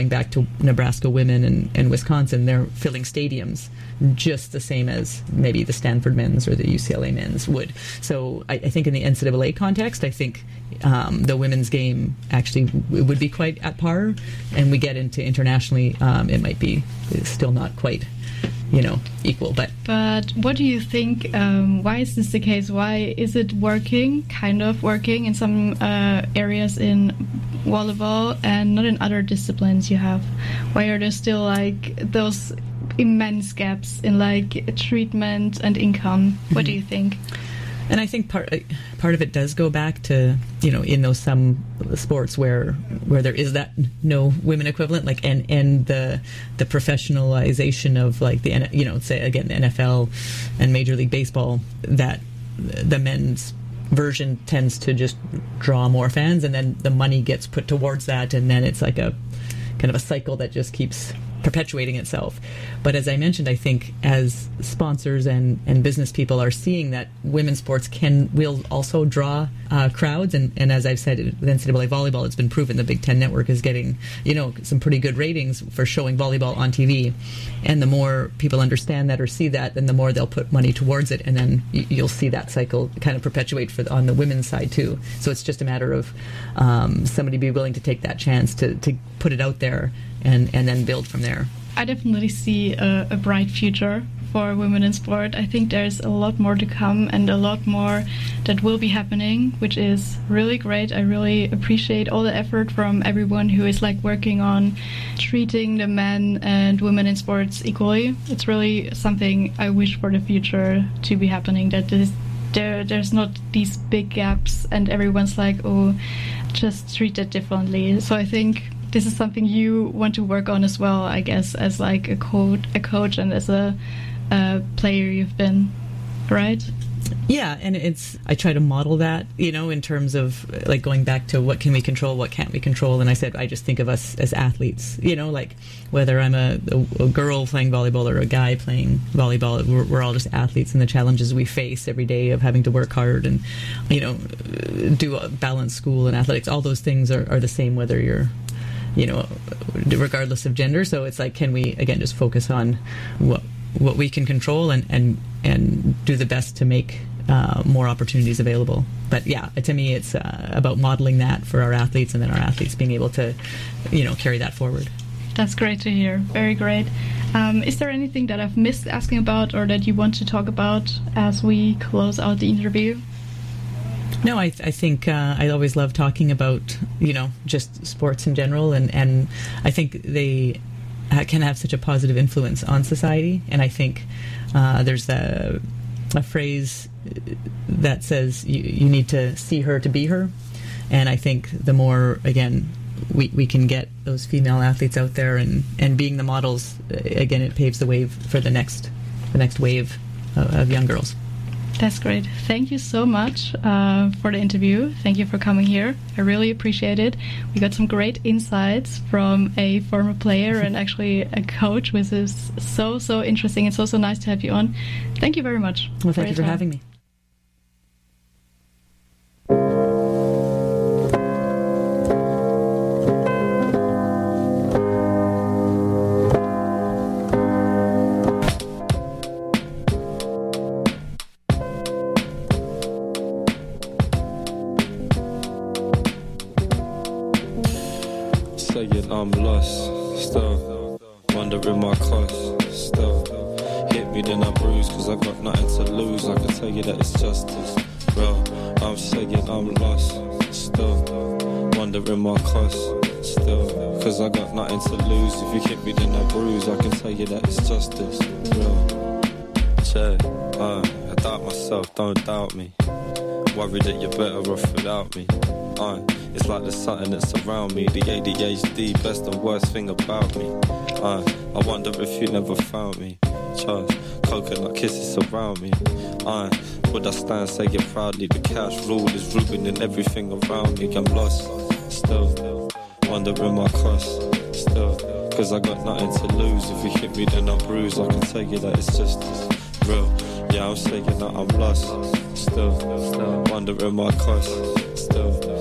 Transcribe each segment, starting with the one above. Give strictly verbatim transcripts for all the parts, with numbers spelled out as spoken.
Back to Nebraska women and, and Wisconsin, they're filling stadiums just the same as maybe the Stanford men's or the U C L A men's would. So I, I think in the N C double A context, I think um, the women's game actually w- would be quite at par, and we get into internationally, um, it might be still not quite, you know, equal. But but what do you think? Um, why is this the case? Why is it working, kind of working in some uh, areas in volleyball and not in other disciplines you have? Why are there still like those immense gaps in like treatment and income? What do you think? And I think part part of it does go back to, you know, in those some sports where where there is that no women equivalent, like and and the the professionalization of like the, you know, say again the N F L and Major League Baseball, that the men's version tends to just draw more fans, and then the money gets put towards that, and then it's like a kind of a cycle that just keeps perpetuating itself. But as I mentioned, I think as sponsors and, and business people are seeing that women's sports can will also draw uh, crowds, and, and as I've said, with N C double A volleyball, it's been proven the Big Ten Network is getting, you know, some pretty good ratings for showing volleyball on T V. And the more people understand that or see that, then the more they'll put money towards it, and then y- you'll see that cycle kind of perpetuate for the, on the women's side too. So it's just a matter of um, somebody be willing to take that chance to, to put it out there and, and then build from there. I definitely see a, a bright future for women in sport. I think there's a lot more to come and a lot more that will be happening, which is really great. I really appreciate all the effort from everyone who is like working on treating the men and women in sports equally. It's really something I wish for the future to be happening, that this, there there's not these big gaps and everyone's like, oh, just treat it differently. So I think this is something you want to work on as well, I guess, as like a coach, a coach and as a, a player you've been, right? Yeah, and it's I try to model that, you know, in terms of like going back to what can we control, what can't we control. And I said I just think of us as athletes, you know, like whether I'm a, a, a girl playing volleyball or a guy playing volleyball, we're, we're all just athletes, and the challenges we face every day of having to work hard and, you know, do a balanced school and athletics, all those things are, are the same whether you're, you know, regardless of gender. So it's like, can we again just focus on what what we can control and and and do the best to make uh, more opportunities available. But yeah, to me, it's uh, about modeling that for our athletes, and then our athletes being able to, you know, carry that forward. That's great to hear. Very great. Um, is there anything that I've missed asking about, or that you want to talk about as we close out the interview? No, I, th- I think uh, I always love talking about, you know, just sports in general, and, and I think they ha- can have such a positive influence on society. And I think uh, there's a, a phrase that says you, you need to see her to be her. And I think the more, again, we, we can get those female athletes out there and, and being the models, again, it paves the way for the next the next wave of, of young girls. That's great. Thank you so much uh, for the interview. Thank you for coming here. I really appreciate it. We got some great insights from a former player and actually a coach, which is so, so interesting. It's so, so nice to have you on. Thank you very much. Well, thank you for having me. I'm lost, still wondering my cost, still hit me then I bruise, cause I got nothing to lose. I can tell you that it's justice, bro. I'm saying I'm lost, still wondering my cost, still, cause I got nothing to lose. If you hit me then I bruise, I can tell you that it's justice, bro. Check, uh, I doubt myself, don't doubt me. Worried that you're better off without me. Uh, it's like there's something that's around me. The A D H D, best and worst thing about me. Uh, I wonder if you never found me. Charles, coconut kisses surround me. Uh, would I stand saying proudly the cash rule is ruining everything around me? I'm lost, still wondering my cost, still, cause I got nothing to lose. If you hit me then I'm bruised. I can tell you that it's just real. Yeah, I'm saying that I'm lost, still, still wondering my cost, still,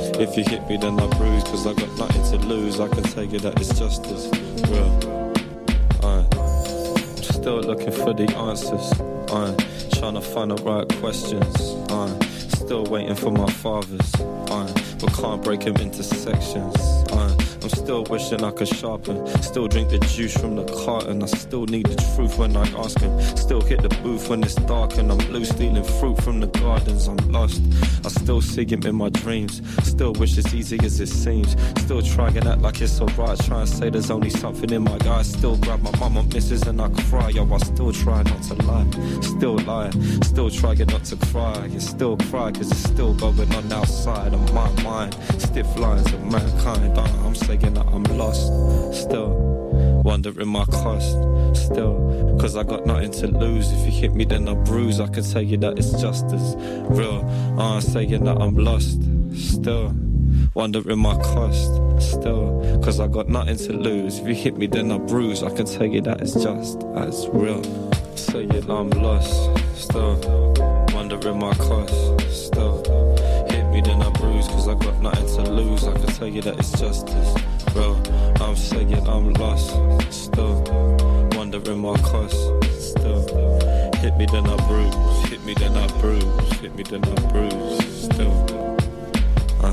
If you hit me then I bruise, cause I got nothing to lose. I can take it that it's justice, real. I'm still looking for the answers. I'm trying to find the right questions. I'm still waiting for my fathers. I'm but can't break them into sections. I'm I'm still wishing I could sharpen. Still drink the juice from the carton. I still need the truth when I ask him. Still hit the booth when it's dark and I'm blue, stealing fruit from the gardens. I'm lost. I still see him in my dreams. Still wish it's easy as it seems. Still try and act like it's alright. Try and say there's only something in my eyes. Still grab my mama misses and I cry. Yo, I still try not to lie. Still lie. Still try not to cry. And still cry cause it's still going on outside of my mind. Stiff lines of mankind. I'm saying that I'm lost. Still wondering my cost. Still cause I got nothing to lose. If you hit me then I bruise. I can tell you that it's just as real. I'm saying that I'm lost. Still wondering my cost. Still cause I got nothing to lose. If you hit me then I bruise. I can tell you that it's just as real. Saying I'm lost. Still wondering my cost. Still hit me then I bruise. Cause I got nothing to lose. I can tell you that it's just as real. I'm saying I'm lost. Still wondering my cost. Still hit me then I bruise. Hit me then I bruise. Hit me then I bruise. Still uh.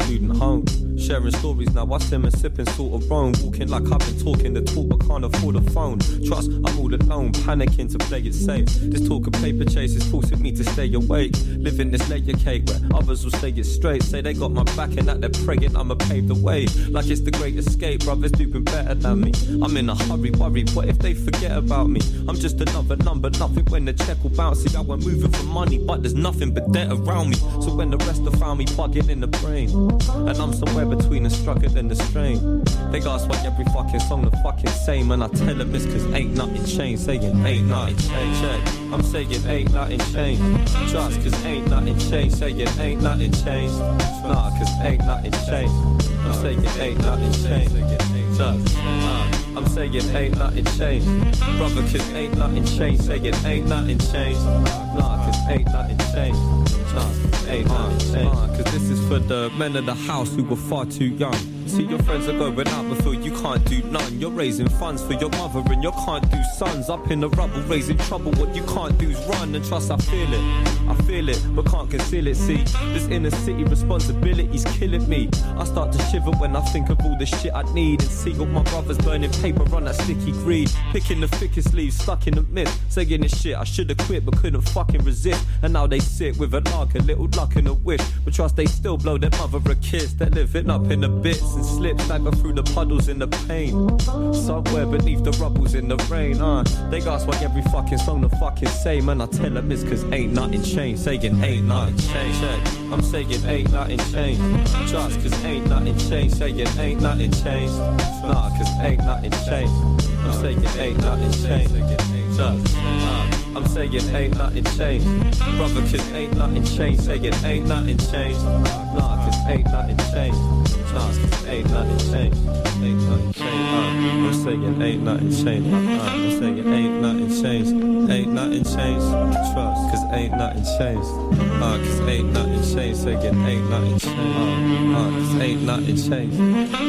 student home. Sharing stories now, I sim and sipping sort of wrong. Walking like I've been talking the talk but can't afford a phone. Trust, I'm all alone, panicking to play it safe. This talk of paper chase is forcing me to stay awake. Living this layer cake where others will say it straight. Say they got my back and that they're praying I'ma pave the way. Like it's the great escape, brothers doing better than me. I'm in a hurry, worry, what if they forget about me? I'm just another number, nothing when the check will bounce. See, I went moving for money, but there's nothing but debt around me. So when the rest have found me bugging in the brain, and I'm somewhere between the struggle and the strain. They ask why every fucking song the fucking same, and I tell them it's cause ain't nothing changed. Saying ain't nothing changed. I'm saying ain't nothing changed. Trust cause ain't nothing changed. Saying ain't nothing changed. Nah, cause ain't nothing changed. I'm saying ain't nothing changed. Trust. Uh, I'm saying ain't nothing changed. Brother, cause ain't nothing changed. Saying ain't nothing changed. Nah, cause ain't nothing changed. Trust, ain't nothing changed. Uh, cause this is for the men of the house who were far too young. See your friends are going out but feel you can't do none. You're raising funds for your mother and you can't do sons. Up in the rubble raising trouble, what you can't do is run. And trust I feel it, I feel it but can't conceal it. See, this inner city responsibility's killing me. I start to shiver when I think of all the shit I need. And see all my brothers burning paper on that sticky greed. Picking the thickest leaves, stuck in the mist. Saying this shit I should've quit but couldn't fucking resist. And now they sit with a lark, a little luck and a wish. But trust they still blow their mother a kiss. They're living up in the bits and slip, stagger through the puddles in the pain. Somewhere beneath the rubbles in the rain, uh they ask why every fucking song the fucking same. And I tell them it's cause ain't nothing changed. Saying ain't nothing changed. I'm saying ain't nothing changed. Trust cause ain't nothing changed. Saying ain't nothing changed. Nah, cause ain't nothing changed. I'm saying ain't nothing changed. Trust, uh I'm saying ain't nothing changed. Brother, cause ain't nothing changed. Saying ain't nothing changed. Nah, cause ain't nothing changed. Trust, cause ain't nothing changed. Ain't nothing changed. Uh, I'm saying ain't nothing changed. Uh, I'm saying ain't nothing changed. Ain't nothing changed. Trust, cause ain't nothing changed. Uh, cause ain't nothing changed. Saying ain't nothing changed. Uh, uh, cause ain't nothing changed.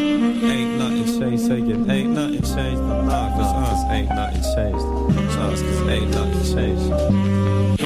Ain't nothing changed. Saying ain't nothing changed. Uh, cause, uh, cause ain't nothing changed. Trust, cause ain't nothing changed.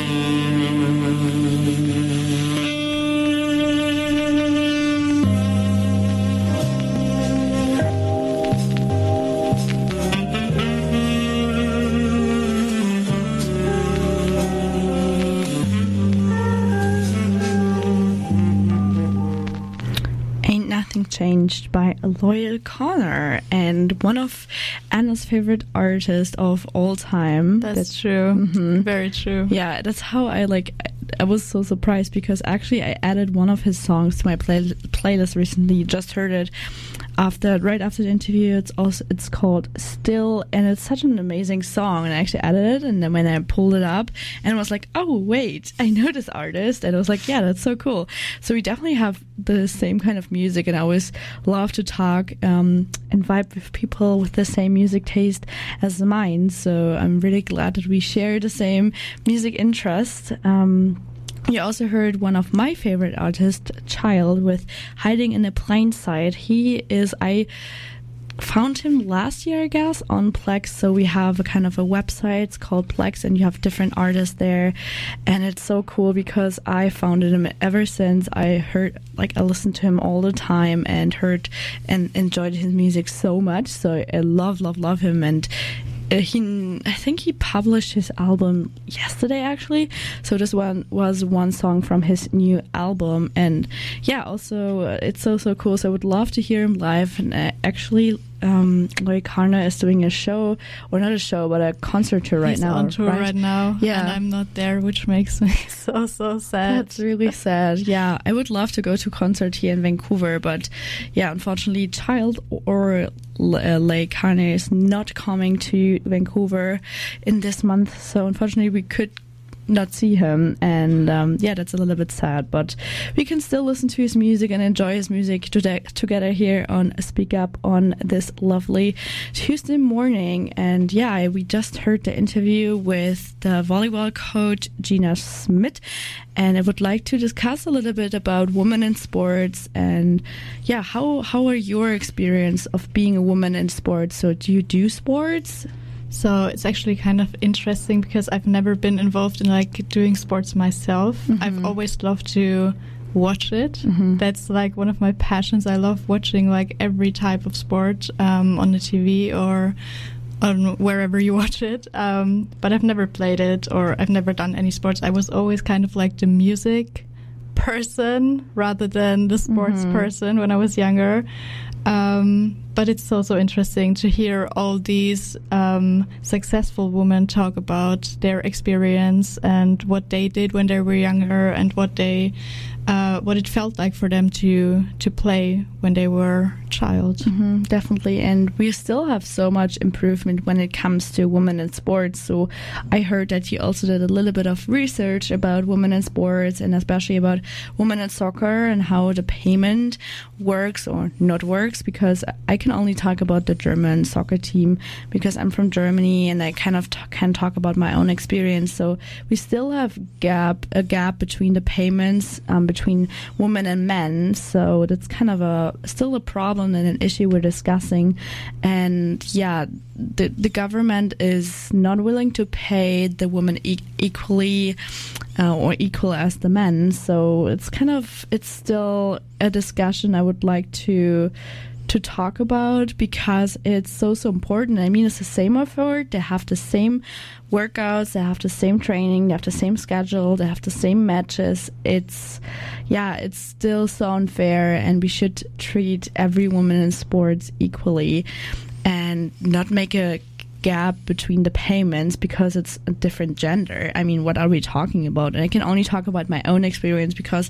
Changed by Loyal Connor, and one of Anna's favorite artists of all time. That's, that's true. Mm-hmm. Very true. Yeah, that's how I like. I was so surprised because actually I added one of his songs to my play- playlist recently. Just heard it after, right after the interview. It's also it's called Still, and it's such an amazing song. And I actually added it, and then when I pulled it up, and was like, oh wait, I know this artist, and I was like, yeah, that's so cool. So we definitely have the same kind of music, and I always love to talk um, and vibe with people with the same music taste as mine. So I'm really glad that we share the same music interest. Um, You also heard one of my favorite artists, Child, with Hiding in the Plain Sight. He is, I found him last year, I guess, on Plex. So we have a kind of a website, it's called Plex, and you have different artists there. And it's so cool because I found him ever since I heard, like, I listened to him all the time and heard and enjoyed his music so much. So I love, love, love him. And Uh, he, I think he published his album yesterday, actually. So this one was one song from his new album, and yeah, also uh, it's so so cool. So I would love to hear him live. And uh, actually, um, Loyal Connor is doing a show, or not a show, but a concert tour right He's now. on tour right? right now, yeah, and I'm not there, which makes me so so sad. That's really sad. Yeah, I would love to go to a concert here in Vancouver, but yeah, unfortunately, Child or Uh, Loyal Connor is not coming to Vancouver in this month, so unfortunately we could not see him, and um, yeah, that's a little bit sad, but we can still listen to his music and enjoy his music today, together here on Speak Up on this lovely Tuesday morning. And yeah, we just heard the interview with the volleyball coach Gina Smith, and I would like to discuss a little bit about women in sports, and yeah, how how are your experience of being a woman in sports? So do you do sports? So it's actually kind of interesting because I've never been involved in like doing sports myself. Mm-hmm. I've always loved to watch it. Mm-hmm. That's like one of my passions. I love watching like every type of sport um, on the T V or on wherever you watch it. Um, but I've never played it, or I've never done any sports. I was always kind of like the music person rather than the sports Mm-hmm. person when I was younger. Um, but it's so, so interesting to hear all these um, successful women talk about their experience and what they did when they were younger, and what they, uh, what it felt like for them to to play when they were a child. Mm-hmm, definitely, and we still have so much improvement when it comes to women in sports. So I heard that you also did a little bit of research about women in sports, and especially about women in soccer and how the payment works or not works, because I can only talk about the German soccer team because I'm from Germany, and I kind of t- can talk about my own experience. So we still have gap a gap between the payments um, between women and men. So that's kind of a still a problem and an issue we're discussing. And yeah, the the government is not willing to pay the women e- equally uh, or equal as the men. So it's kind of it's still a discussion I would like to to talk about, because it's so so important. I mean, it's the same effort. They have the same workouts, they have the same training, they have the same schedule, they have the same matches. It's yeah, it's still so unfair, and we should treat every woman in sports equally and not make a gap between the payments because it's a different gender. I mean, what are we talking about? And I can only talk about my own experience because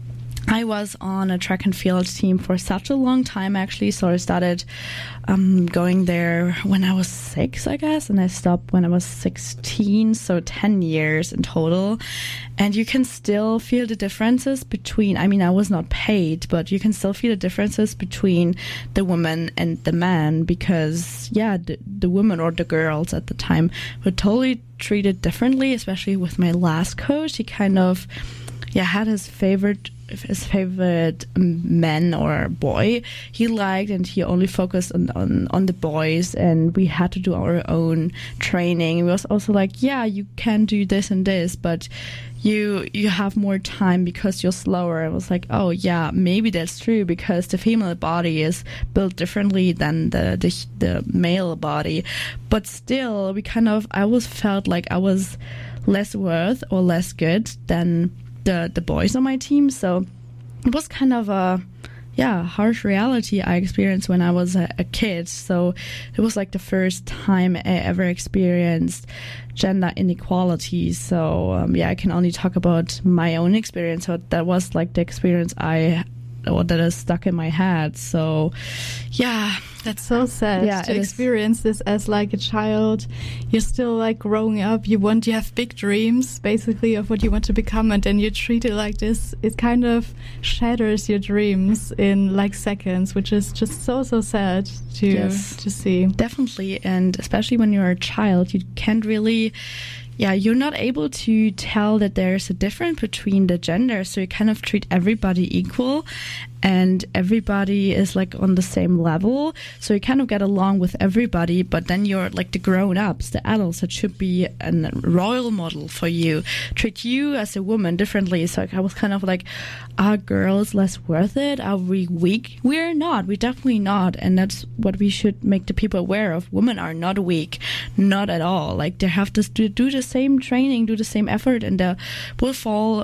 I was on a track and field team for such a long time, actually. So I started um, going there when I was six, I guess, and I stopped when I was sixteen, so ten years in total. And you can still feel the differences between, I mean, I was not paid, but you can still feel the differences between the women and the men, because, yeah, the, the women or the girls at the time were totally treated differently, especially with my last coach. He kind of, yeah, had his favorite his favorite man or boy he liked, and he only focused on, on, on the boys, and we had to do our own training. It was also like, yeah, you can do this and this, but you you have more time because you're slower. I was like, oh yeah, maybe that's true, because the female body is built differently than the the, the male body. But still, we kind of I always felt like I was less worth or less good than the the boys on my team. So it was kind of a yeah harsh reality I experienced when I was a, a kid. So it was like the first time I ever experienced gender inequality. So um, yeah I can only talk about my own experience. So that was like the experience I or that is stuck in my head. So yeah, that's so sad yeah, to experience is. This as like a child. You're still like growing up, you want you have big dreams basically of what you want to become, and then you treat it like this. It kind of shatters your dreams in like seconds, which is just so so sad to yes, to see. Definitely. And especially when you're a child, you can't really yeah, you're not able to tell that there's a difference between the genders, so you kind of treat everybody equal, and everybody is like on the same level, so you kind of get along with everybody. But then you're like the grown-ups, the adults that should be a role model for you, treat you as a woman differently. So I was kind of like, are girls less worth it? Are we weak? We're not. We're definitely not. And that's what we should make the people aware of. Women are not weak, not at all. Like, they have to do the same training, do the same effort, and they will fall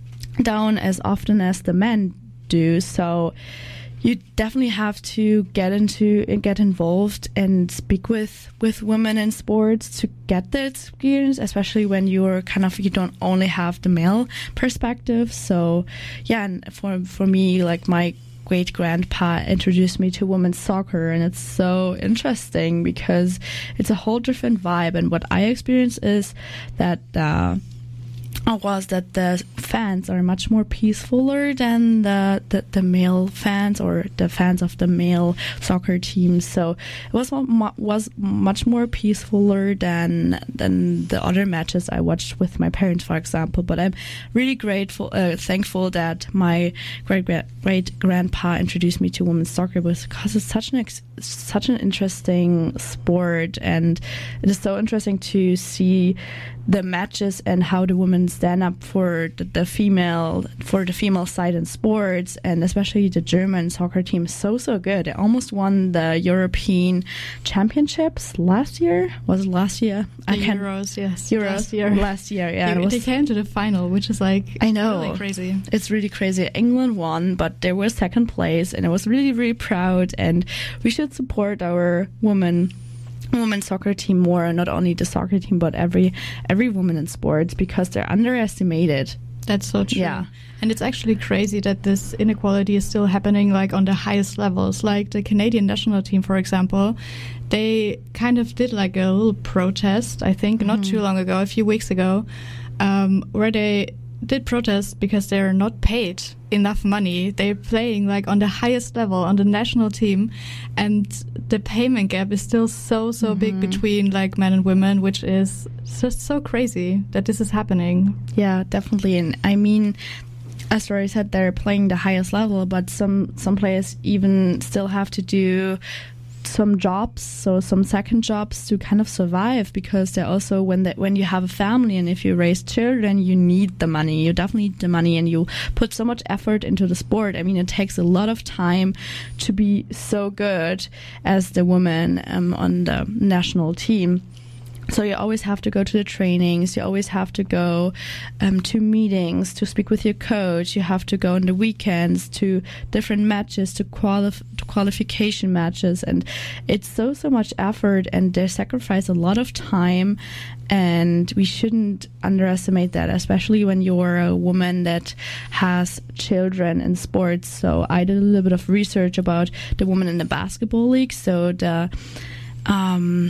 down as often as the men do. So you definitely have to get into and get involved and speak with with women in sports to get the experience, especially when you're kind of you don't only have the male perspective. So yeah, and for for me, like, my great grandpa introduced me to women's soccer, and it's so interesting because it's a whole different vibe. And what I experience is that uh was that the fans are much more peacefuler than the, the, the male fans or the fans of the male soccer teams. So it was was much more peacefuler than than the other matches I watched with my parents, for example. But I'm really grateful, uh, thankful that my great great grandpa introduced me to women's soccer, because it's such an ex- such an interesting sport, and it is so interesting to see the matches and how the women's stand up for the, the female for the female side in sports, and especially the German soccer team is so so good. They almost won the European Championships last year. Was it last year? The I can't, Euros, yes. Euros last year. Last year, yeah. They, it was, they came to the final, which is like I know really crazy. It's really crazy. England won, but they were second place, and I was really really proud. And we should support our women. women's soccer team more, not only the soccer team but every every woman in sports, because they're underestimated. That's so true. Yeah. And it's actually crazy that this inequality is still happening like on the highest levels. Like the Canadian national team, for example, they kind of did like a little protest, I think, mm-hmm. not too long ago, a few weeks ago, um, where they did protest because they're not paid enough money. They're playing like on the highest level on the national team, and the payment gap is still so so mm-hmm. big between like men and women, which is just so crazy that this is happening. Yeah, definitely. And I mean, as Rory said, they're playing the highest level, but some some players even still have to do some jobs, so some second jobs to kind of survive, because they're also, when they, when you have a family and if you raise children, you need the money. You definitely need the money, and you put so much effort into the sport. I mean, it takes a lot of time to be so good as the woman um, on the national team. So you always have to go to the trainings, you always have to go um, to meetings, to speak with your coach, you have to go on the weekends to different matches, to, qualif- to qualification matches, and it's so, so much effort, and they sacrifice a lot of time, and we shouldn't underestimate that, especially when you're a woman that has children in sports. So I did a little bit of research about the women in the basketball league, so the... Um,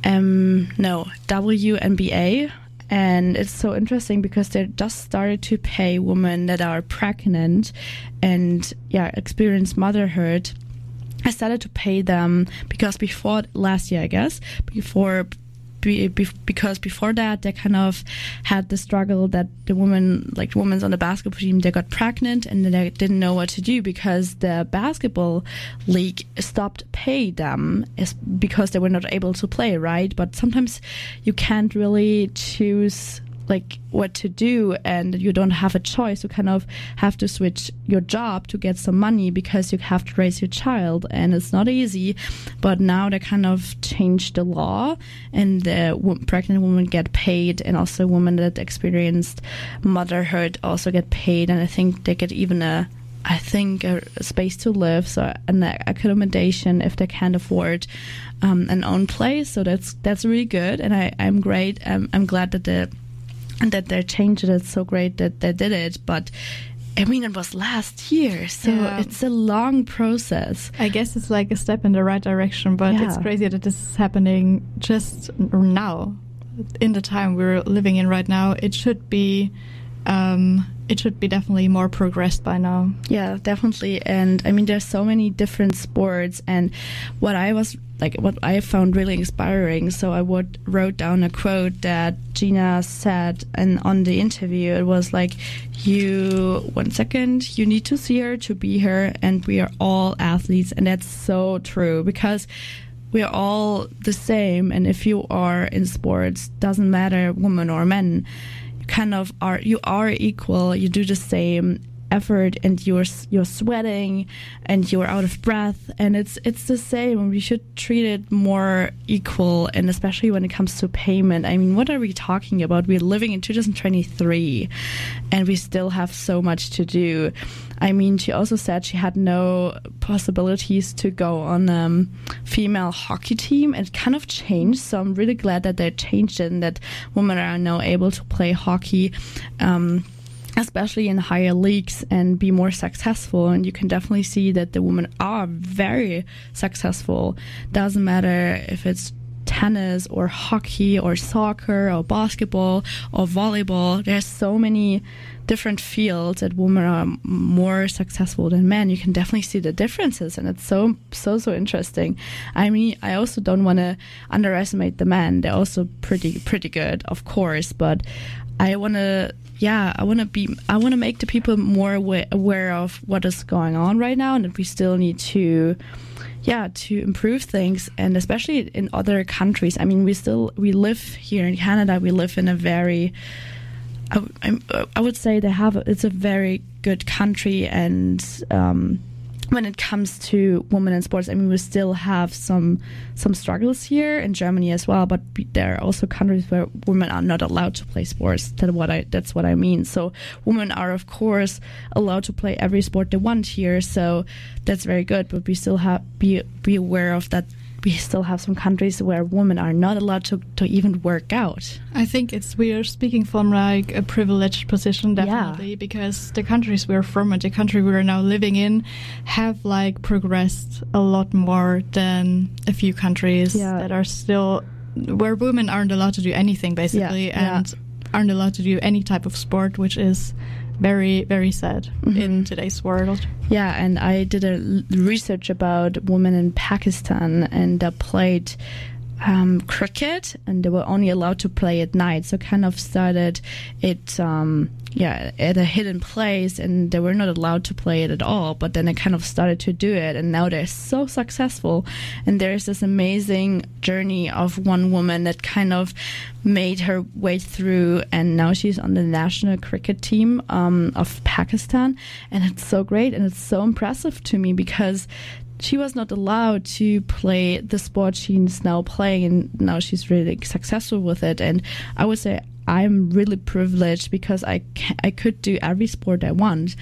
Um, no, W N B A, and it's so interesting because they just started to pay women that are pregnant and yeah experience motherhood. I started to pay them because before last year, I guess, before be, be, because before that they kind of had the struggle that the women, like the women on the basketball team, they got pregnant and they didn't know what to do because the basketball league stopped paying them because they were not able to play, right? But sometimes you can't really choose like what to do, and you don't have a choice. You kind of have to switch your job to get some money because you have to raise your child, and it's not easy. But now they kind of changed the law, and the w- pregnant women get paid, and also women that experienced motherhood also get paid, and I think they get even a I think a, a space to live, so an accommodation if they can't afford um, an own place. So that's that's really good, and I, I'm great. I'm, I'm glad that the And that they changed it. It's so great that they did it. But I mean, it was last year, so yeah. It's a long process. I guess it's like a step in the right direction, but yeah. It's crazy that this is happening just now, in the time we're living in right now. It should be, um, it should be definitely more progressed by now. Yeah, definitely. And I mean, there's so many different sports, and what I was like, what I found really inspiring. So I would wrote down a quote that Gina said, and on the interview, it was like, "You one second, you need to see her to be her, and we are all athletes," and that's so true because we are all the same. And if you are in sports, doesn't matter woman or men, you kind of are. You are equal. You do the same effort, and you're you're sweating and you're out of breath, and it's it's the same. We should treat it more equal, and especially when it comes to payment. I mean, what are we talking about? We're living in two thousand twenty-three and we still have so much to do. I mean, she also said she had no possibilities to go on a um, female hockey team, and it kind of changed, so I'm really glad that they changed it and that women are now able to play hockey, um especially in higher leagues, and be more successful. And you can definitely see that the women are very successful. Doesn't matter if it's tennis or hockey or soccer or basketball or volleyball. There's so many different fields that women are more successful than men. You can definitely see the differences, and it's so so so interesting. I mean, I also don't want to underestimate the men. They're also pretty pretty good, of course, but I want to Yeah, I want to be. I want to make the people more aware, aware of what is going on right now, and that we still need to, yeah, to improve things, and especially in other countries. I mean, we still we live here in Canada. We live in a very I, w- I'm- I would say they have a, it's a very good country, and um, when it comes to women in sports, I mean, we still have some some struggles here in Germany as well, but there are also countries where women are not allowed to play sports. That's what I that's what I mean. So women are, of course, allowed to play every sport they want here. So that's very good, but we still have be be aware of that. We still have some countries where women are not allowed to, to even work out. I think it's we are speaking from like a privileged position, definitely, Yeah. because the countries we're from and the country we're now living in have like progressed a lot more than a few countries Yeah. that are still where women aren't allowed to do anything basically, Yeah, and yeah. aren't allowed to do any type of sport, which is very very sad Mhm. in today's world. Yeah, and I did a l- research about women in Pakistan, and they played um, cricket, and they were only allowed to play at night. So kind of started it, um, yeah, at a hidden place, and they were not allowed to play it at all. But then they kind of started to do it, and now they're so successful. And there's this amazing journey of one woman that kind of made her way through, and now she's on the national cricket team um, of Pakistan, and it's so great, and it's so impressive to me because she was not allowed to play the sport she's now playing, and now she's really successful with it. And I would say I'm really privileged because I ca- I could do every sport I want.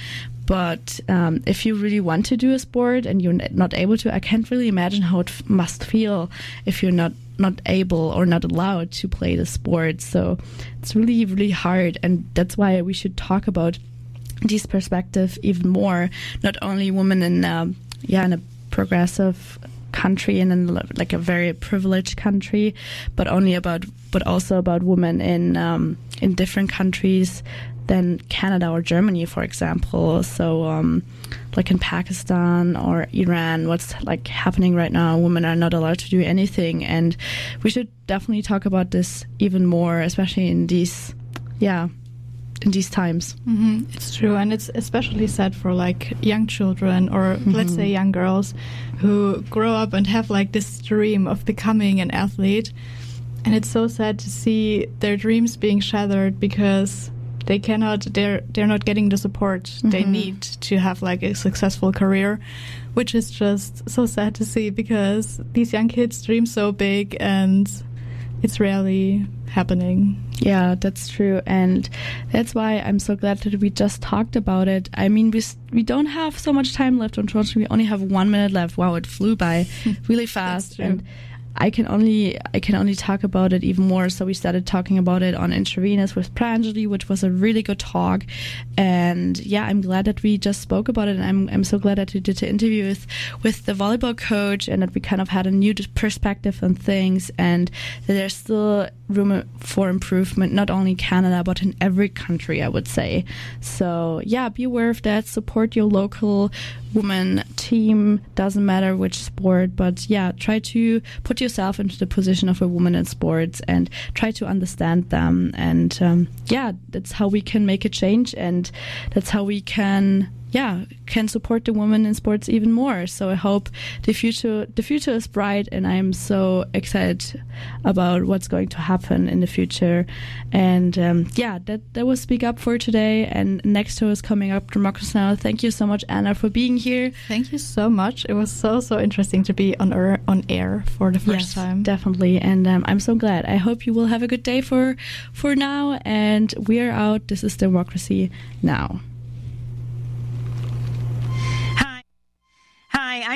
But um, if you really want to do a sport and you're n- not able to, I can't really imagine how it f- must feel if you're not, not able or not allowed to play the sport. So it's really, really hard. And that's why we should talk about this perspective even more. Not only women in, um, yeah, in a progressive country and in like a very privileged country, but only about, but also about women in um, in different countries than Canada or Germany, for example. So, um, like in Pakistan or Iran, what's like happening right now? Women are not allowed to do anything, and we should definitely talk about this even more, especially in these, yeah, in these times. Mm-hmm. It's true, and it's especially sad for like young children or Mm-hmm. let's say young girls who grow up and have like this dream of becoming an athlete, and it's so sad to see their dreams being shattered because they cannot they're they're not getting the support they Mhm. need to have like a successful career, which is just so sad to see because these young kids dream so big and it's rarely happening. Yeah, that's true, and that's why I'm so glad that we just talked about it. I mean, we s- we don't have so much time left. Unfortunately, we only have one minute left. Wow, it flew by really fast, true. and I can only I can only talk about it even more. So we started talking about it on Intravenous with Pranjali, which was a really good talk. And yeah, I'm glad that we just spoke about it, and I'm I'm so glad that we did the interview with with the volleyball coach, and that we kind of had a new perspective on things, and that there's still room for improvement, not only in Canada but in every country, I would say. So yeah, be aware of that. Support your local women team. Doesn't matter which sport, but yeah, try to put yourself into the position of a woman in sports and try to understand them. And um, yeah, that's how we can make a change, and that's how we can yeah can support the women in sports even more. So I hope the future the future is bright, and I'm so excited about what's going to happen in the future. And um, yeah, that that was Speak Up for today, and next show is coming up, Democracy Now! Thank you so much, Anna, for being here. Thank you so much. It was so so interesting to be on air, on air for the first Yes, time. definitely, and um, I'm so glad. I hope you will have a good day for for now, and we are out. This is Democracy Now!